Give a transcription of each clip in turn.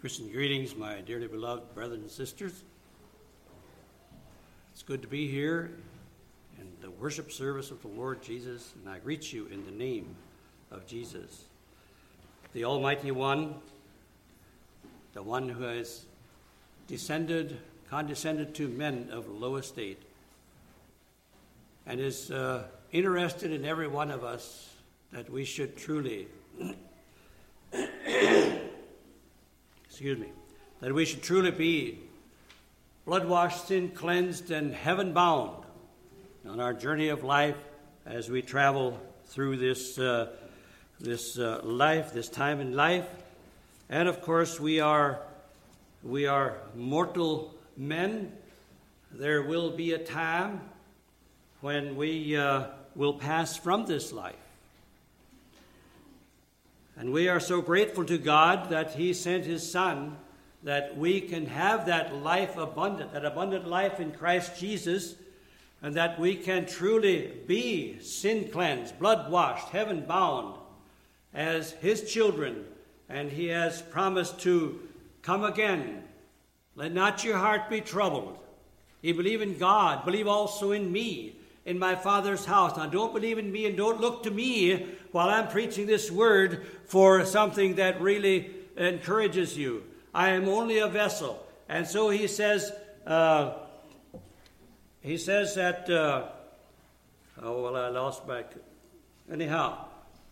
Christian greetings, my dearly beloved brothers and sisters. It's good to be here in the worship service of the Lord Jesus, and I greet you in the name of Jesus, the Almighty One, the one who has condescended to men of low estate, and is interested in every one of us that we should truly that we should truly be blood-washed, sin-cleansed, and heaven-bound on our journey of life as we travel through this life, this time in life. And of course, we are mortal men. There will be a time when we will pass from this life. And we are so grateful to God that He sent His Son, that we can have that life abundant, that abundant life in Christ Jesus, and that we can truly be sin-cleansed, blood-washed, heaven-bound as His children. And He has promised to come again. Let not your heart be troubled. You believe in God, believe also in me, in my Father's house. Now, don't believe in me and don't look to me while I'm preaching this word for something that really encourages you. I am only a vessel. And so he says that, I lost my... Anyhow,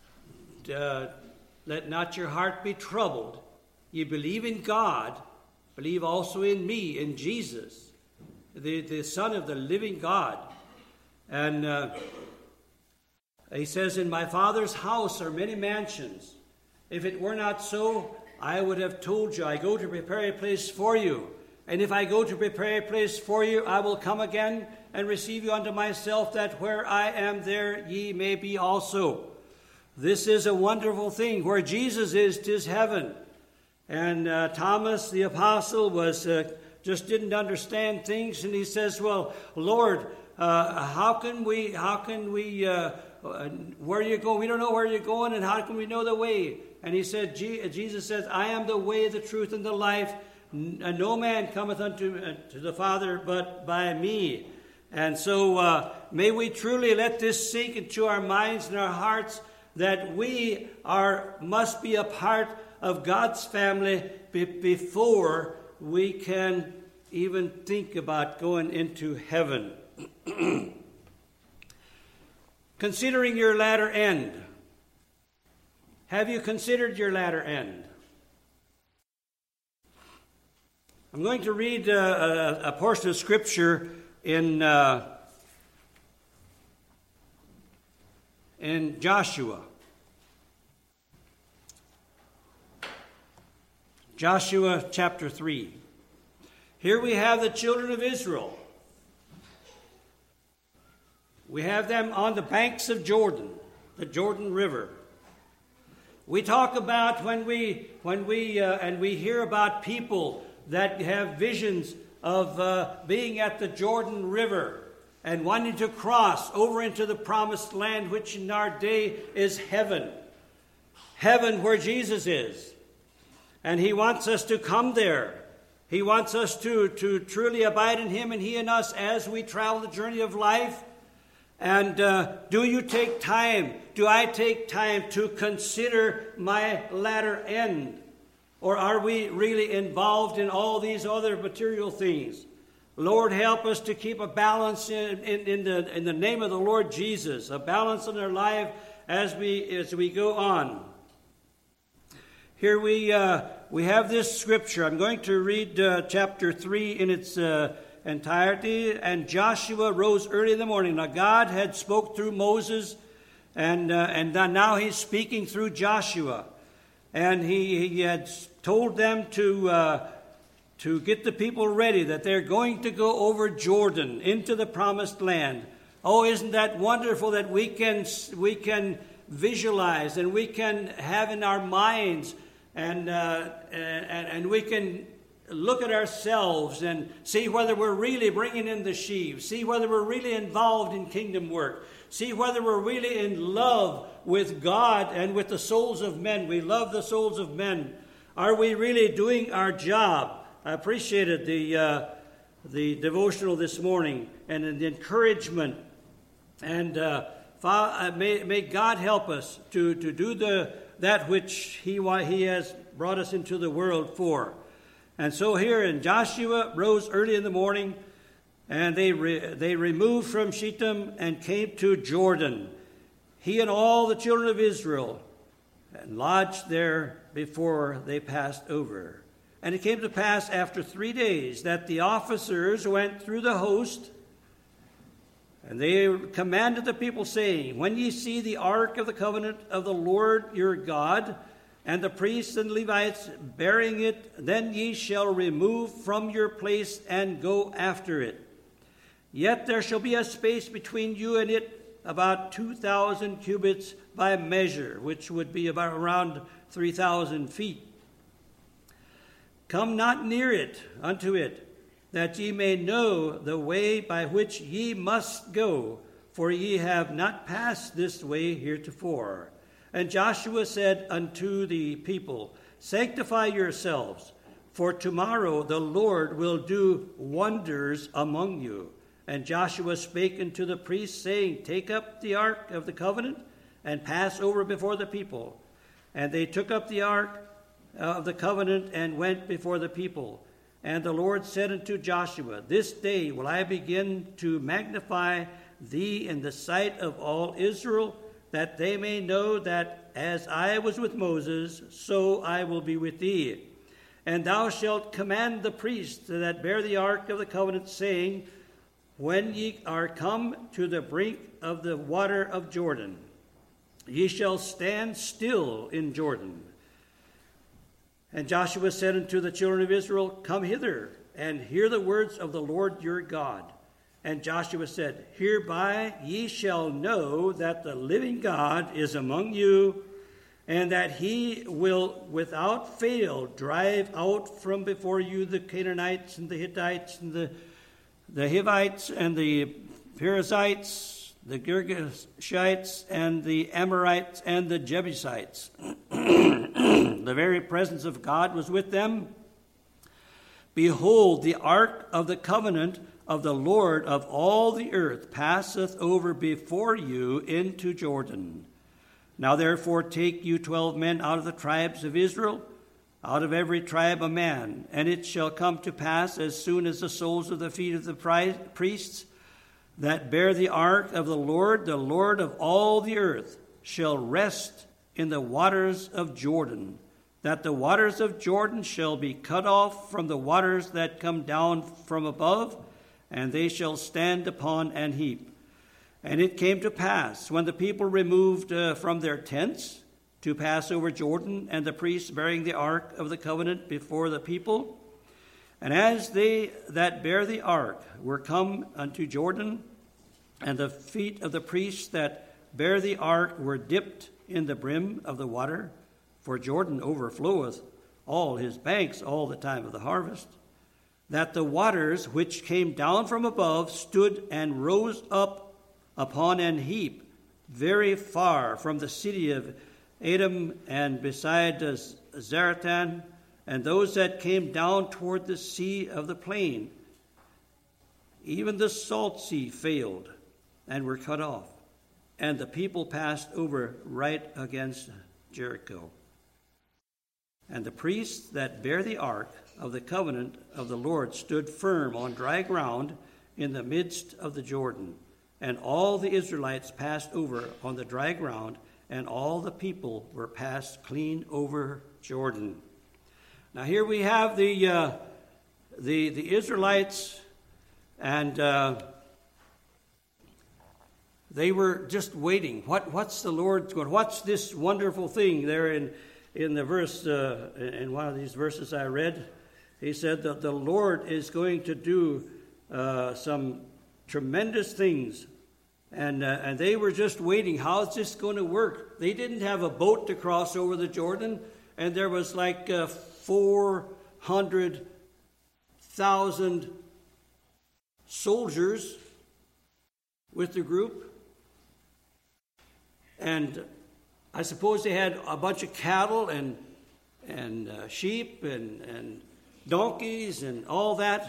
let not your heart be troubled. You believe in God, believe also in me, in Jesus, the Son of the living God. And he says, in my Father's house are many mansions. If it were not so, I would have told you, I go to prepare a place for you. And if I go to prepare a place for you, I will come again and receive you unto myself, that where I am, there ye may be also. This is a wonderful thing. Where Jesus is, 'tis heaven. And Thomas the apostle was just didn't understand things, and he says, well, Lord, how can we where you go? We don't know where you're going, and how can we know the way? And he said, Jesus says, I am the way, the truth, and the life. And no man cometh unto to the Father but by me. And so may we truly let this sink into our minds and our hearts, that we must be a part of God's family before we can even think about going into heaven. Considering your latter end. Have you considered your latter end? I'm going to read a portion of Scripture in Joshua. Joshua chapter 3. Here we have the children of Israel. We have them on the banks of Jordan, the Jordan River. We talk about when we hear about people that have visions of being at the Jordan River and wanting to cross over into the promised land, which in our day is heaven. Heaven where Jesus is. And He wants us to come there. He wants us to truly abide in Him and He in us as we travel the journey of life. And do you take time? Do I take time to consider my latter end? Or are we really involved in all these other material things? Lord, help us to keep a balance in the name of the Lord Jesus, a balance in our life as we go on. Here we have this scripture. I'm going to read chapter 3 in its entirety. And Joshua rose early in the morning. Now God had spoke through Moses, and now He's speaking through Joshua, and he had told them to get the people ready, that they're going to go over Jordan into the promised land. Oh, isn't that wonderful that we can visualize and we can have in our minds and we can look at ourselves and see whether we're really bringing in the sheaves, see whether we're really involved in kingdom work, see whether we're really in love with God and with the souls of men. We love the souls of men. Are we really doing our job? I appreciated the devotional this morning and the encouragement. And may God help us to do that which He has brought us into the world for. And so here in Joshua rose early in the morning, and they removed from Shittim and came to Jordan, he and all the children of Israel, and lodged there before they passed over. And it came to pass after 3 days that the officers went through the host, and they commanded the people, saying, when ye see the ark of the covenant of the Lord your God, and the priests and Levites bearing it, then ye shall remove from your place and go after it. Yet there shall be a space between you and it, about 2,000 cubits by measure, which would be about around 3,000 feet. Come not near it unto it, that ye may know the way by which ye must go, for ye have not passed this way heretofore. And Joshua said unto the people, sanctify yourselves, for tomorrow the Lord will do wonders among you. And Joshua spake unto the priests, saying, take up the ark of the covenant, and pass over before the people. And they took up the ark of the covenant, and went before the people. And the Lord said unto Joshua, this day will I begin to magnify thee in the sight of all Israel, that they may know that as I was with Moses, so I will be with thee. And thou shalt command the priests that bear the ark of the covenant, saying, when ye are come to the brink of the water of Jordan, ye shall stand still in Jordan. And Joshua said unto the children of Israel, come hither, and hear the words of the Lord your God. And Joshua said, hereby ye shall know that the living God is among you, and that he will without fail drive out from before you the Canaanites and the Hittites and the Hivites and the Perizzites, the Girgashites and the Amorites and the Jebusites. The very presence of God was with them. Behold, the ark of the covenant of the Lord of all the earth passeth over before you into Jordan. Now therefore take you 12 men out of the tribes of Israel, out of every tribe a man. And it shall come to pass, as soon as the soles of the feet of the priests that bear the ark of the Lord of all the earth, shall rest in the waters of Jordan, that the waters of Jordan shall be cut off from the waters that come down from above, and they shall stand upon an heap. And it came to pass, when the people removed from their tents to pass over Jordan, and the priests bearing the ark of the covenant before the people, and as they that bear the ark were come unto Jordan, and the feet of the priests that bear the ark were dipped in the brim of the water, for Jordan overfloweth all his banks all the time of the harvest, that the waters which came down from above stood and rose up upon an heap very far from the city of Adam and beside Zaratan, and those that came down toward the sea of the plain. Even the salt sea failed and were cut off, and the people passed over right against Jericho. And the priests that bear the ark of the covenant of the Lord stood firm on dry ground in the midst of the Jordan. And all the Israelites passed over on the dry ground, and all the people were passed clean over Jordan. Now here we have the Israelites, and they were just waiting. What's the Lord going? What's this wonderful thing there in the verse, in one of these verses I read? He said that the Lord is going to do some tremendous things. And they were just waiting. How's this going to work? They didn't have a boat to cross over the Jordan, and there was like 400,000 soldiers with the group. And I suppose they had a bunch of cattle and sheep and donkeys and all that.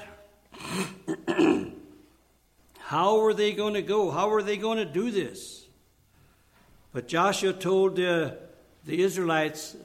How were they going to go? How were they going to do this? But Joshua told the Israelites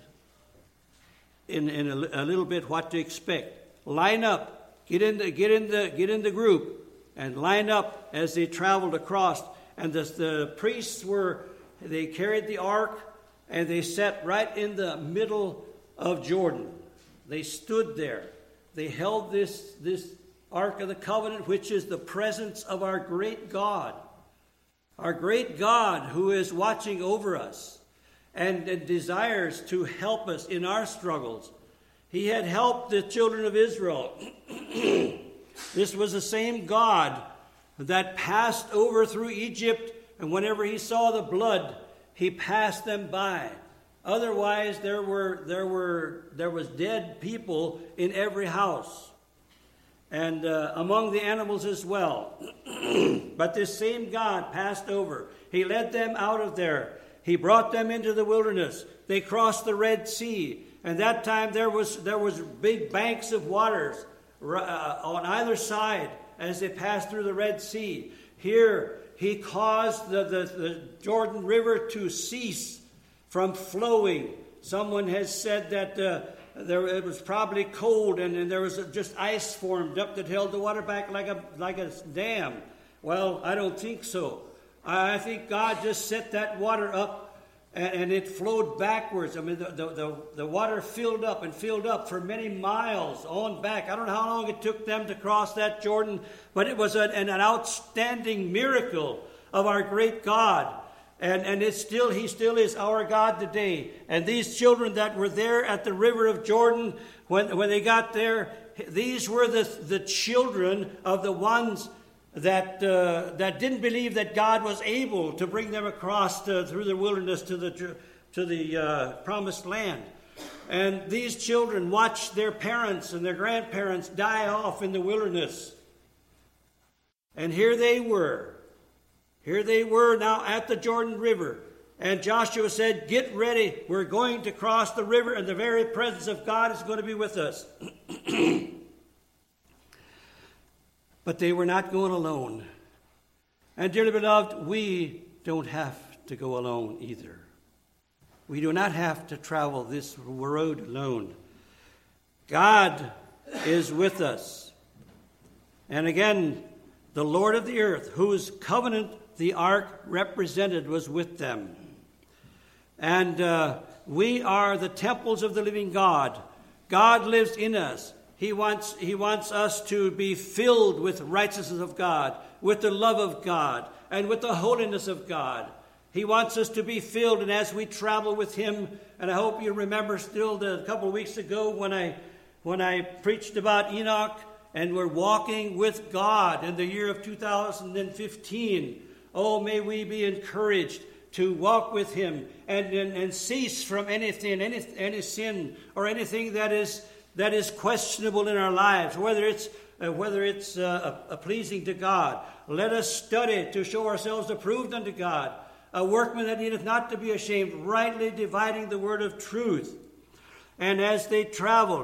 in a little bit what to expect. Line up, get in the group, and line up as they traveled across. And the priests they carried the ark, and they sat right in the middle of Jordan. They stood there. They held this Ark of the Covenant, which is the presence of our great God. Our great God who is watching over us and desires to help us in our struggles. He had helped the children of Israel. This was the same God that passed over through Egypt, and whenever he saw the blood, he passed them by. Otherwise, there was dead people in every house, and among the animals as well. But this same God passed over. He led them out of there. He brought them into the wilderness. They crossed the Red Sea, and that time there was big banks of waters on either side as they passed through the Red Sea. Here, he caused the Jordan River to cease from flowing. Someone has said that it was probably cold, and there was just ice formed up that held the water back like a dam. Well, I don't think so. I think God just set that water up, and it flowed backwards. I mean, the water filled up for many miles on back. I don't know how long it took them to cross that Jordan, but it was an outstanding miracle of our great God. And he still is our God today. And these children that were there at the river of Jordan, when they got there, these were the children of the ones that didn't believe that God was able to bring them across through the wilderness to the promised land. And these children watched their parents and their grandparents die off in the wilderness. And here they were. Here they were now at the Jordan River. And Joshua said, "Get ready. We're going to cross the river, and the very presence of God is going to be with us." But they were not going alone. And dearly beloved, we don't have to go alone either. We do not have to travel this road alone. God is with us. And again, the Lord of the earth, whose covenant the ark represented, was with them. And we are the temples of the living God. God lives in us. He wants us to be filled with righteousness of God, with the love of God, and with the holiness of God. He wants us to be filled, and as we travel with him, and I hope you remember still a couple of weeks ago when I preached about Enoch, and we're walking with God in the year of 2015. Oh, may we be encouraged to walk with him and cease from any sin or anything that is questionable in our lives, whether it's pleasing to God. Let us study to show ourselves approved unto God, a workman that needeth not to be ashamed, rightly dividing the word of truth. And as they traveled,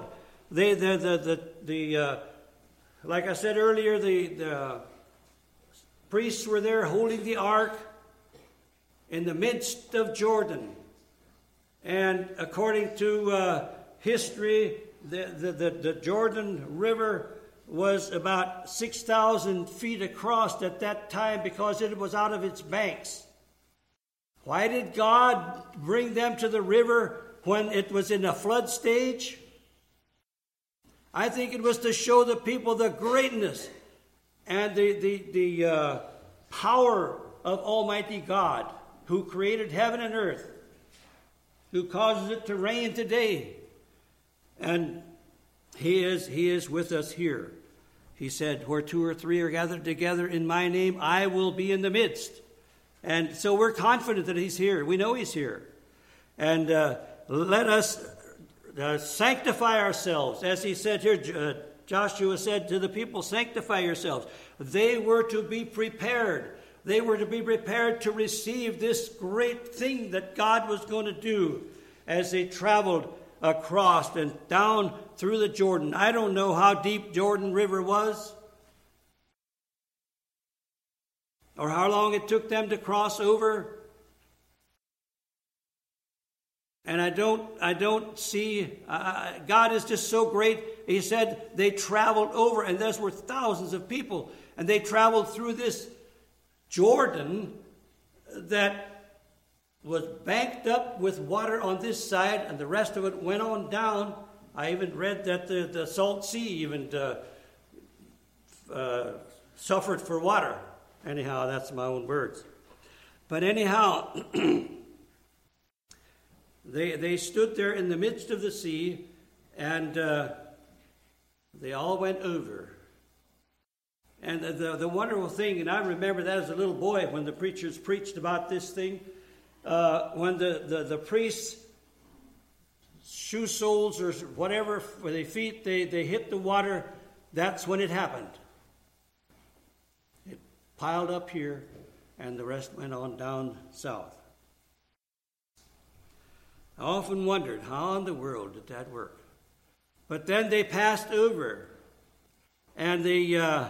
like I said earlier, the priests were there holding the ark in the midst of Jordan. And according to history, the Jordan River was about 6,000 feet across at that time because it was out of its banks. Why did God bring them to the river when it was in a flood stage? I think it was to show the people the greatness and the power of Almighty God, who created heaven and earth, who causes it to rain today. And he is with us here. He said, "Where two or three are gathered together in my name, I will be in the midst." And so we're confident that he's here. We know he's here. And let us sanctify ourselves. As he said here, Joshua said to the people, "Sanctify yourselves." They were to be prepared. They were to be prepared to receive this great thing that God was going to do as they traveled across and down through the Jordan. I don't know how deep Jordan River was, or how long it took them to cross over. And I don't see, God is just so great. He said they traveled over, and those were thousands of people, and they traveled through this Jordan that was banked up with water on this side, and the rest of it went on down. I even read that the Salt Sea even suffered for water. Anyhow, that's my own words. But anyhow, they stood there in the midst of the sea, and they all went over. And the wonderful thing, and I remember that as a little boy when the preachers preached about this thing, when the priests' shoe soles or whatever for their feet, they hit the water, that's when it happened. It piled up here, and the rest went on down south. I often wondered, how in the world did that work? But then they passed over, and the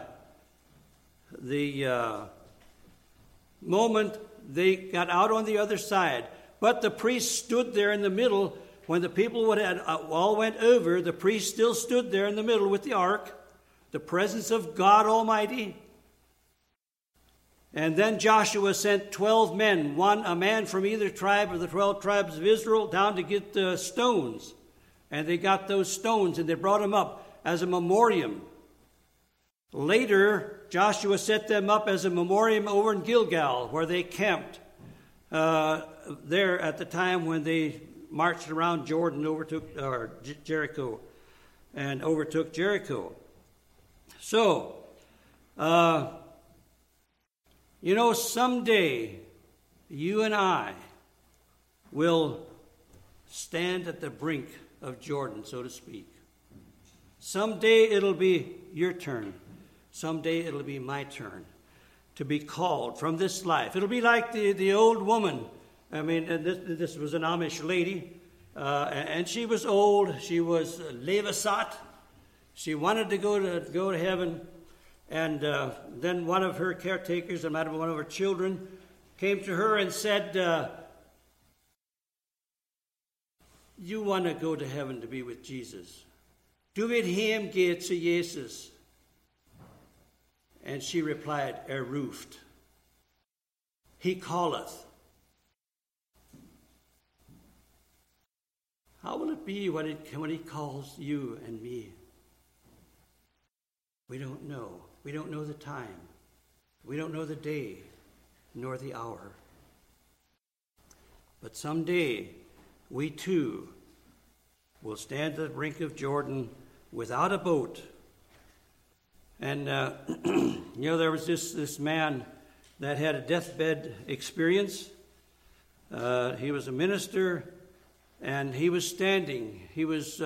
moment they got out on the other side, but the priest stood there in the middle. When the people all went over, the priest still stood there in the middle with the ark, the presence of God Almighty. And then Joshua sent 12 men, a man from either tribe of the 12 tribes of Israel, down to get the stones. And they got those stones, and they brought them up as a memoriam. Later, Joshua set them up as a memoriam over in Gilgal, where they camped there at the time when they marched around Jordan, Jericho, and overtook Jericho. So, someday you and I will stand at the brink of Jordan, so to speak. Someday it'll be your turn. Someday it'll be my turn to be called from this life. It'll be like the old woman. I mean, this was an Amish lady, and she was old. She was Levisat. She wanted to go to heaven. And then one of her caretakers, it might have been one of her children, came to her and said, you want to go to heaven to be with Jesus. Du vill hem ge till Jesus. And she replied, ruft. He calleth. How will it be when he calls you and me? We don't know. We don't know the time. We don't know the day, nor the hour. But someday, we too will stand at the brink of Jordan without a boat. And, there was this man that had a deathbed experience. He was a minister, and he was standing. He was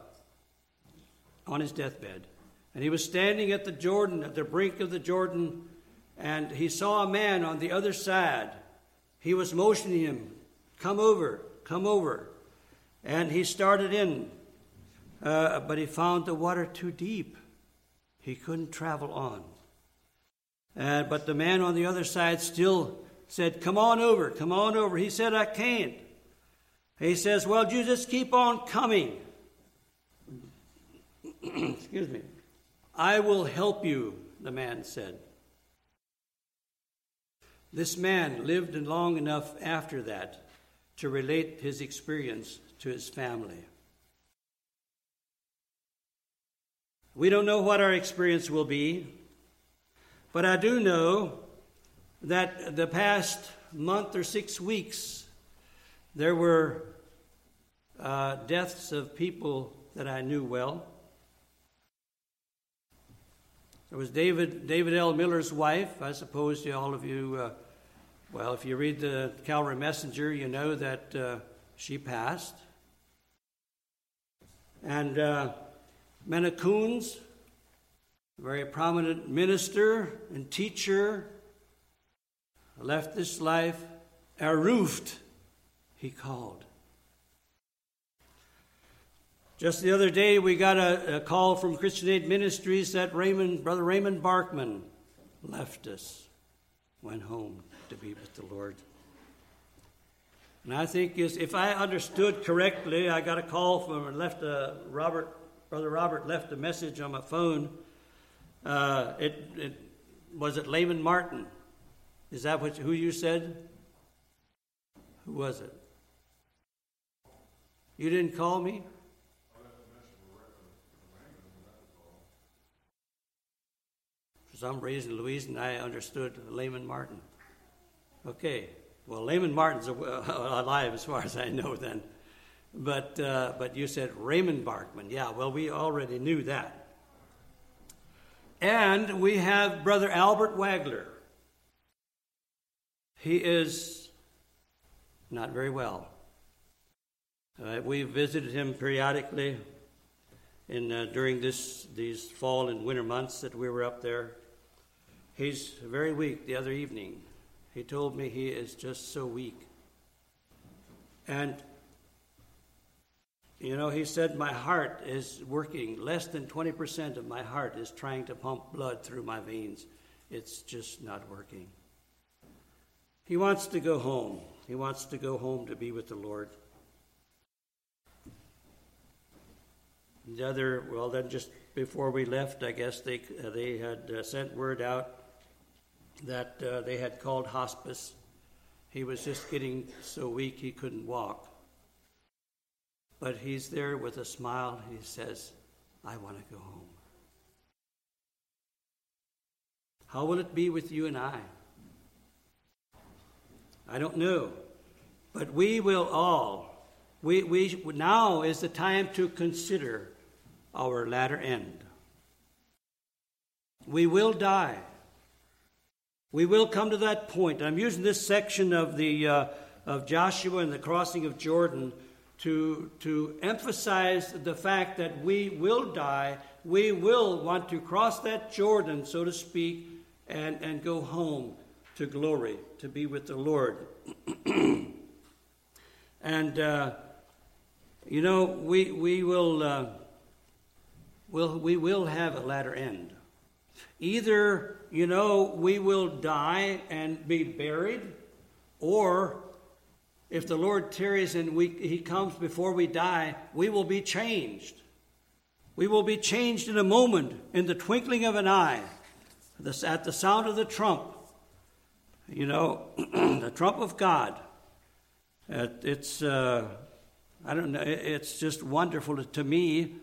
on his deathbed. And he was standing at the Jordan, at the brink of the Jordan, and he saw a man on the other side. He was motioning him, come over, come over. And he started in, but he found the water too deep. He couldn't travel on. But the man on the other side still said, come on over, come on over. He said, I can't. He says, well, you just keep on coming. Excuse me. I will help you, the man said. This man lived long enough after that to relate his experience to his family. We don't know what our experience will be, but I do know that the past month or 6 weeks, there were deaths of people that I knew well. There was David L. Miller's wife. I suppose all of you, if you read the Calvary Messenger, you know that she passed. And Mena Coons, a very prominent minister and teacher, left this life. Ruft, he called. Just the other day, we got a call from Christian Aid Ministries that Brother Raymond Barkman left us, went home to be with the Lord. And I think if I understood correctly, I got a call from Brother Robert left a message on my phone. Was it Layman Martin? Is that who you said? Who was it? You didn't call me? For some reason, Louise and I understood Layman Martin. Okay. Well, Layman Martin's alive as far as I know then. But you said Raymond Barkman. Yeah, well, we already knew that. And we have Brother Albert Wagler. He is not very well. We visited him periodically during these fall and winter months that we were up there. He's very weak. The other evening, he told me he is just so weak. And, he said, my heart is working. Less than 20% of my heart is trying to pump blood through my veins. It's just not working. He wants to go home. He wants to go home to be with the Lord. Then just before we left, I guess they had sent word out that they had called hospice. He was just getting so weak he couldn't walk. But he's there with a smile. He says, I want to go home. How will it be with you and I? I don't know. But we will all. Now is the time to consider our latter end. We will die. We will come to that point. I'm using this section of of Joshua and the crossing of Jordan to emphasize the fact that we will die. We will want to cross that Jordan, so to speak, and go home to glory, to be with the Lord. And we will have a latter end. Either, we will die and be buried, or if the Lord tarries and he comes before we die, we will be changed. We will be changed in a moment, in the twinkling of an eye, at the sound of the trump. The trump of God. It's just wonderful to me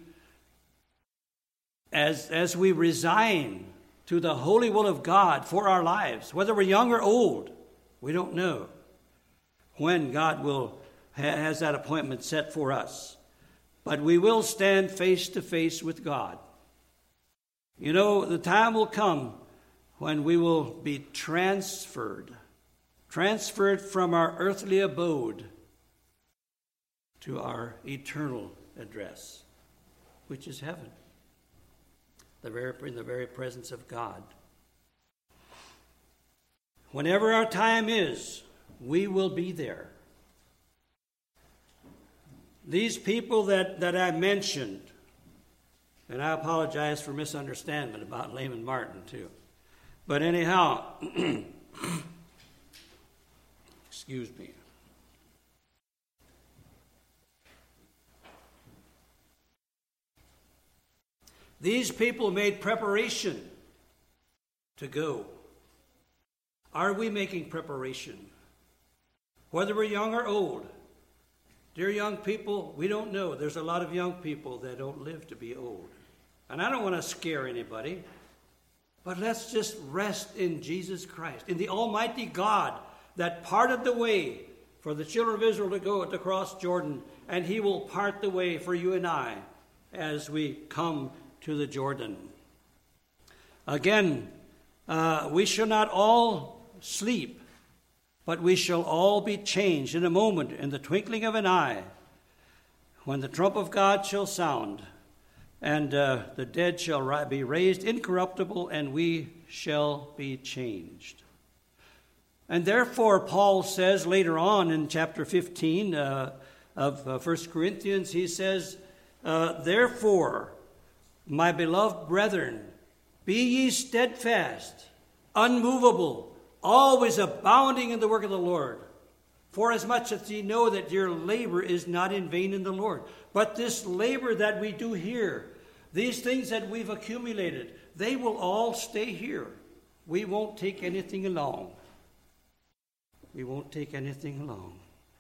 as we resign to the holy will of God for our lives, whether we're young or old. We don't know when God has that appointment set for us. But we will stand face to face with God. The time will come when we will be transferred from our earthly abode to our eternal address, which is heaven, in the very presence of God. Whenever our time is, we will be there. These people that I mentioned, and I apologize for misunderstanding about Layman Martin too. But anyhow, excuse me. These people made preparation to go. Are we making preparation? Whether we're young or old. Dear young people, we don't know. There's a lot of young people that don't live to be old. And I don't want to scare anybody, but let's just rest in Jesus Christ, in the Almighty God that parted the way for the children of Israel to go to cross Jordan, and he will part the way for you and I as we come to the Jordan. Again, we shall not all sleep, but we shall all be changed in a moment, in the twinkling of an eye, when the trump of God shall sound, and the dead shall be raised incorruptible, and we shall be changed. And therefore, Paul says later on in chapter 15 of 1 Corinthians, he says, Therefore, my beloved brethren, be ye steadfast, unmovable, always abounding in the work of the Lord. For as much as ye know that your labor is not in vain in the Lord. But this labor that we do here, these things that we've accumulated, they will all stay here. We won't take anything along. We won't take anything along.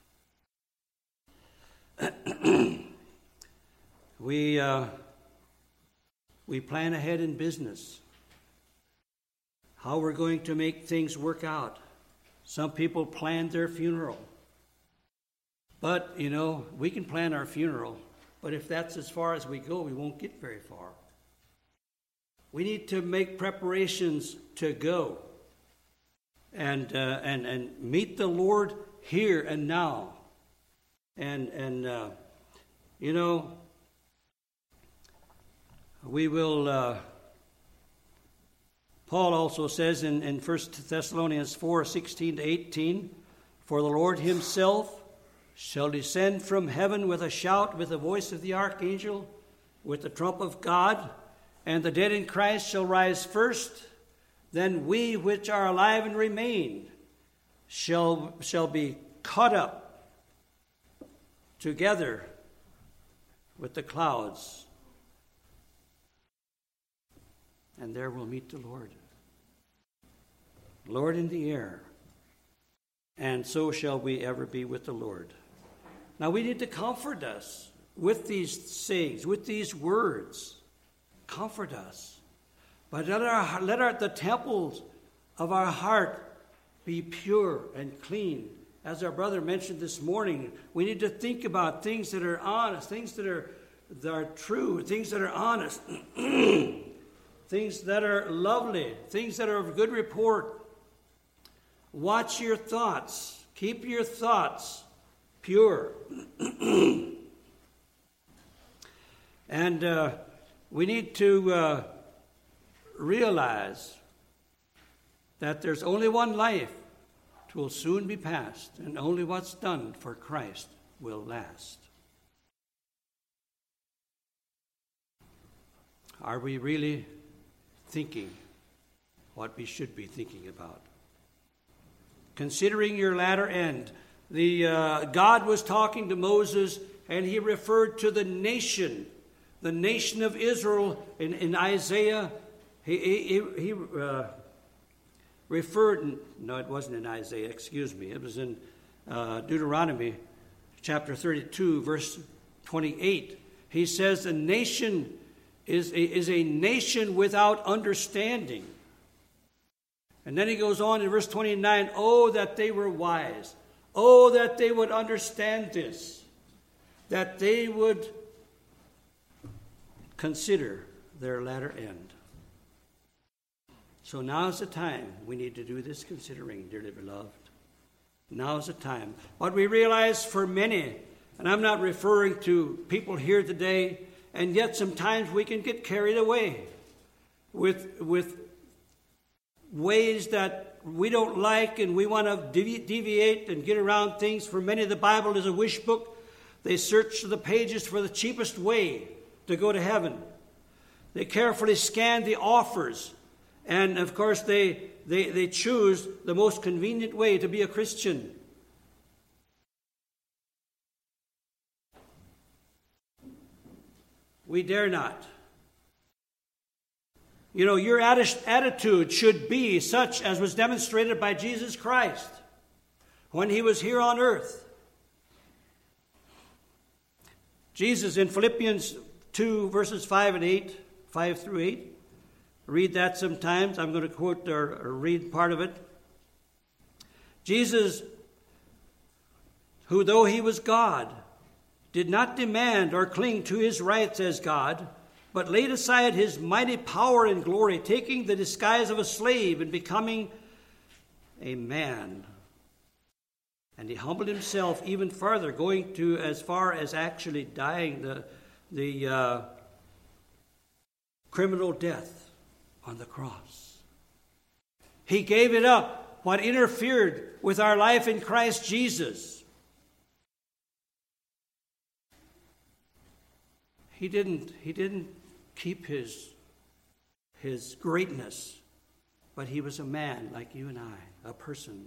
We plan ahead in business. How we're going to make things work out. Some people plan their funeral. But, we can plan our funeral. But if that's as far as we go, we won't get very far. We need to make preparations to go and meet the Lord here and now. We will... Paul also says in 1 Thessalonians 4:16-18, for the Lord himself shall descend from heaven with a shout, with the voice of the archangel, with the trump of God, and the dead in Christ shall rise first. Then we which are alive and remain shall be caught up together with the clouds, and there we'll meet the Lord. Lord in the air, and so shall we ever be with the Lord. Now we need to comfort us with these sayings, with these words. Comfort us. But let the temples of our heart be pure and clean. As our brother mentioned this morning, we need to think about things that are honest, things that are true, things that are honest, things that are lovely, things that are of good report. Watch your thoughts. Keep your thoughts pure. And we need to realize that there's only one life. It will soon be past, and only what's done for Christ will last. Are we really thinking what we should be thinking about? Considering your latter end. God was talking to Moses, and he referred to the nation of Israel in Isaiah. He referred, no, it wasn't in Isaiah, excuse me. It was in Deuteronomy chapter 32, verse 28. He says the nation is a nation without understanding. And then he goes on in verse 29, oh, that they were wise. Oh, that they would understand this. That they would consider their latter end. So now's the time we need to do this considering, dearly beloved. Now's the time. What we realize for many, and I'm not referring to people here today, and yet sometimes we can get carried away with ways that we don't like, and we want to deviate and get around things. For many, the Bible is a wish book. They search the pages for the cheapest way to go to heaven. They carefully scan the offers, and of course they choose the most convenient way to be a Christian. We dare not. Your attitude should be such as was demonstrated by Jesus Christ when he was here on earth. Jesus in Philippians 2, verses 5 through 8. Read that sometimes. I'm going to quote or read part of it. Jesus, who though he was God, did not demand or cling to his rights as God, but laid aside his mighty power and glory, taking the disguise of a slave and becoming a man. And he humbled himself even further, going to as far as actually dying the criminal death on the cross. He gave it up, what interfered with our life in Christ Jesus. he didn't keep his greatness, but he was a man like you and I, a person.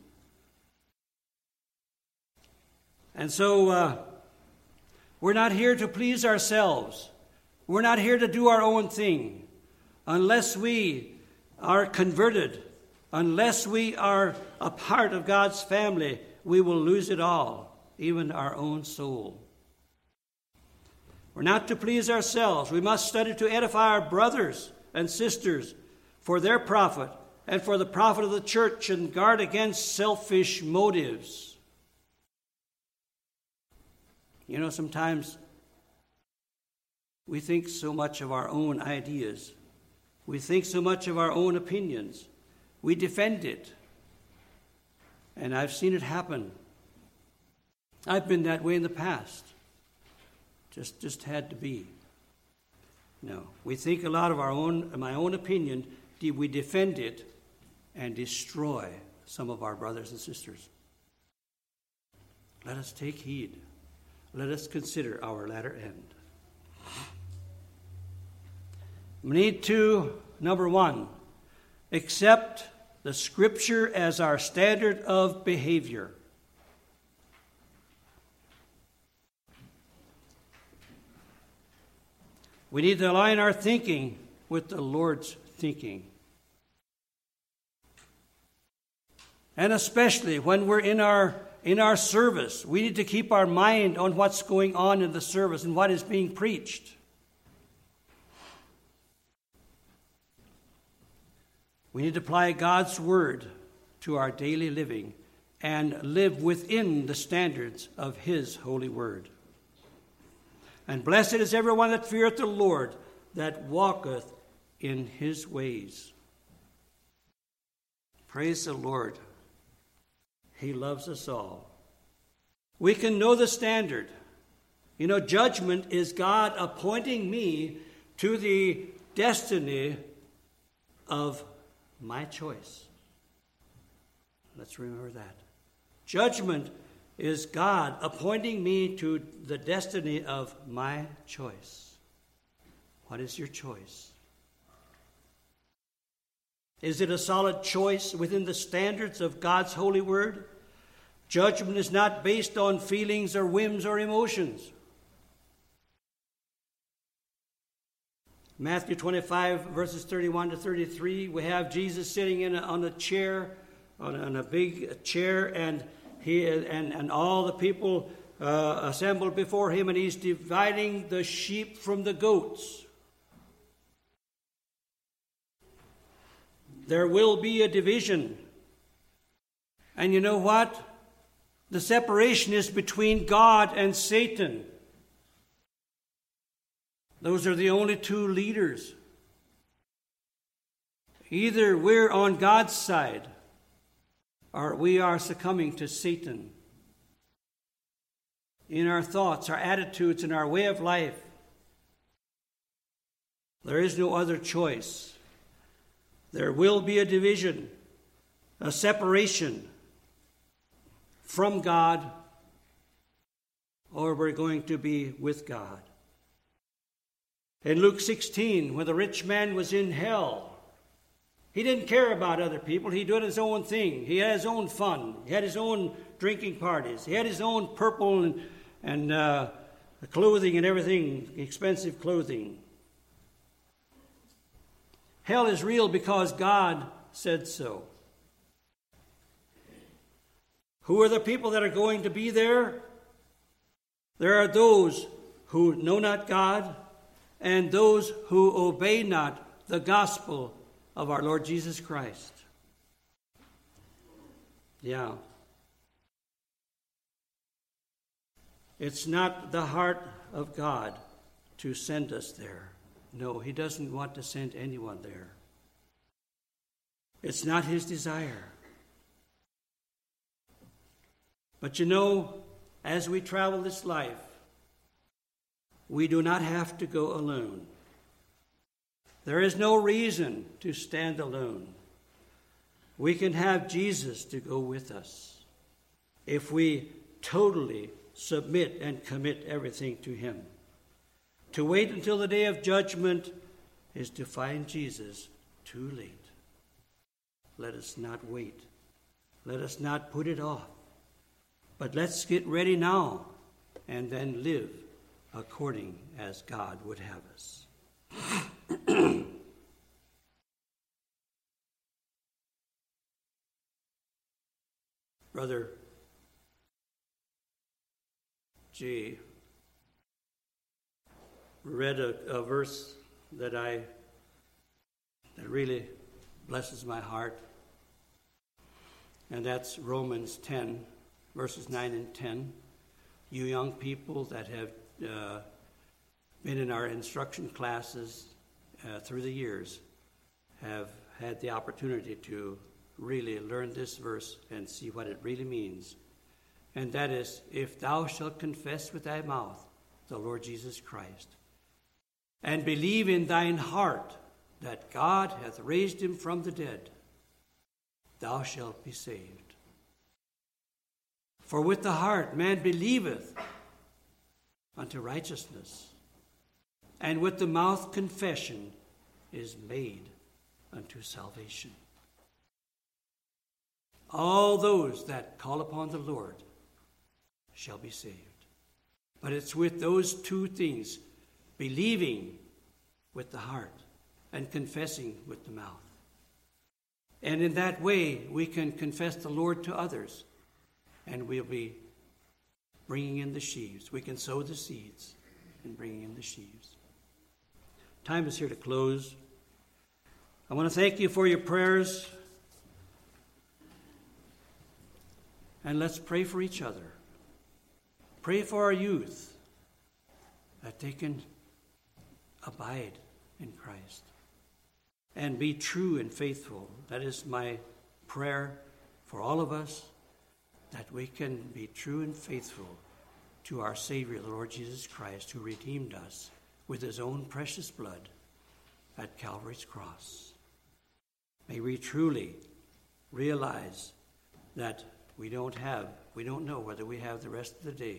And so we're not here to please ourselves. We're not here to do our own thing. Unless we are converted, unless we are a part of God's family, we will lose it all, even our own soul. We're not to please ourselves. We must study to edify our brothers and sisters for their profit and for the profit of the church, and guard against selfish motives. You know, sometimes we think so much of our own ideas. We think so much of our own opinions. We defend it. And I've seen it happen. I've been that way in the past. Just had to be. No, we think a lot of my own opinion. We defend it and destroy some of our brothers and sisters. Let us take heed. Let us consider our latter end. We need to, number one, accept the Scripture as our standard of behavior. We need to align our thinking with the Lord's thinking. And especially when we're in our service, we need to keep our mind on what's going on in the service and what is being preached. We need to apply God's word to our daily living and live within the standards of His holy word. And blessed is everyone that feareth the Lord, that walketh in His ways. Praise the Lord. He loves us all. We can know the standard. You know, judgment is God appointing me to the destiny of my choice. Let's remember that. Judgment is God appointing me to the destiny of my choice. What is your choice? Is it a solid choice within the standards of God's holy word? Judgment is not based on feelings or whims or emotions. Matthew 25, verses 31 to 33, we have Jesus sitting on a chair, on a big chair, and he and all the people assembled before him, and he's dividing the sheep from the goats. There will be a division. And you know what? The separation is between God and Satan. Those are the only two leaders. Either we're on God's side or we are succumbing to Satan. In our thoughts, our attitudes, and our way of life. There is no other choice. There will be a division, a separation from God, or we're going to be with God. In Luke 16, when the rich man was in hell, he didn't care about other people. He did his own thing. He had his own fun. He had his own drinking parties. He had his own purple and clothing and everything, expensive clothing. Hell is real because God said so. Who are the people that are going to be there? There are those who know not God and those who obey not the gospel of our Lord Jesus Christ. Yeah. It's not the heart of God to send us there. No, He doesn't want to send anyone there. It's not His desire. But you know, as we travel this life, we do not have to go alone. There is no reason to stand alone. We can have Jesus to go with us if we totally submit and commit everything to Him. To wait until the day of judgment is to find Jesus too late. Let us not wait. Let us not put it off. But let's get ready now and then live according as God would have us. Brother G read a verse that really blesses my heart, and that's Romans 10, verses 9 and 10. You young people that have been in our instruction classes through the years have had the opportunity to really learn this verse and see what it really means. And that is, if thou shalt confess with thy mouth the Lord Jesus Christ, and believe in thine heart that God hath raised him from the dead, thou shalt be saved. For with the heart man believeth unto righteousness, and with the mouth confession is made unto salvation. All those that call upon the Lord shall be saved. But it's with those two things, believing with the heart and confessing with the mouth. And in that way, we can confess the Lord to others, and we'll be bringing in the sheaves. We can sow the seeds and bringing in the sheaves. Time is here to close. I want to thank you for your prayers. And let's pray for each other. Pray for our youth, that they can abide in Christ and be true and faithful. That is my prayer for all of us, that we can be true and faithful to our Savior, the Lord Jesus Christ, who redeemed us with his own precious blood at Calvary's cross. May we truly realize that we don't know whether we have the rest of the day.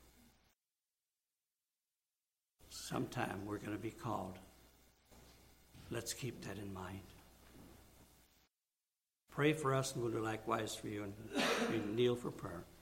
Sometime we're going to be called. Let's keep that in mind. Pray for us, and we'll do likewise for you, and kneel for prayer.